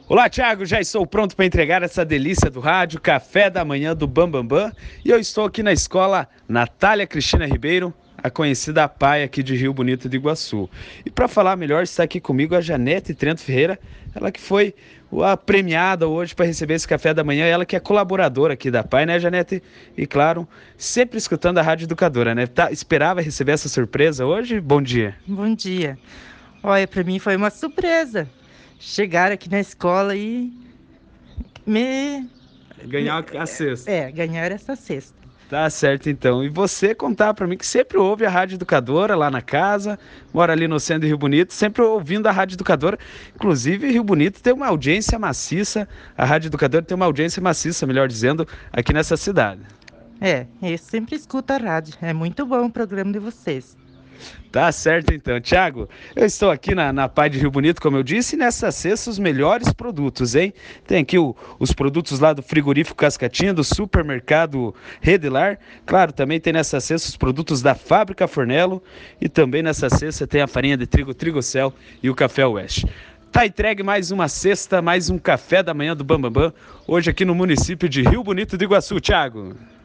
Olá, Thiago, já estou pronto para entregar essa delícia do rádio, café da manhã do Bambambam. E eu estou aqui na escola Natália Cristina Ribeiro, a conhecida PAI aqui de Rio Bonito do Iguaçu. E para falar melhor, está aqui comigo a Janete Trento Ferreira, ela que foi a premiada hoje para receber esse café da manhã, ela que é colaboradora aqui da PAI, né, Janete? E claro, sempre escutando a Rádio Educadora, né? Esperava receber essa surpresa hoje? Bom dia. Bom dia. Olha, para mim foi uma surpresa chegar aqui na escola e me, Ganhar a cesta. ganhar essa cesta. Tá certo, então. E você contar para mim que sempre ouve a Rádio Educadora lá na casa, mora ali no centro de Rio Bonito, sempre ouvindo a Rádio Educadora. Inclusive, Rio Bonito tem uma audiência maciça, a Rádio Educadora tem uma audiência maciça, melhor dizendo, aqui nessa cidade. Eu sempre escuto a rádio. É muito bom o programa de vocês. Tá certo, então. Thiago, eu estou aqui na PAI de Rio Bonito, como eu disse, e nessa cesta os melhores produtos, hein? Tem aqui os produtos lá do frigorífico Cascatinha, do supermercado Redelar. Claro, também tem nessa cesta os produtos da Fábrica Fornello e também nessa cesta tem a farinha de trigo Trigocel e o café Oeste. Tá entregue mais uma cesta, mais um café da manhã do Bambambam, hoje aqui no município de Rio Bonito do Iguaçu, Thiago.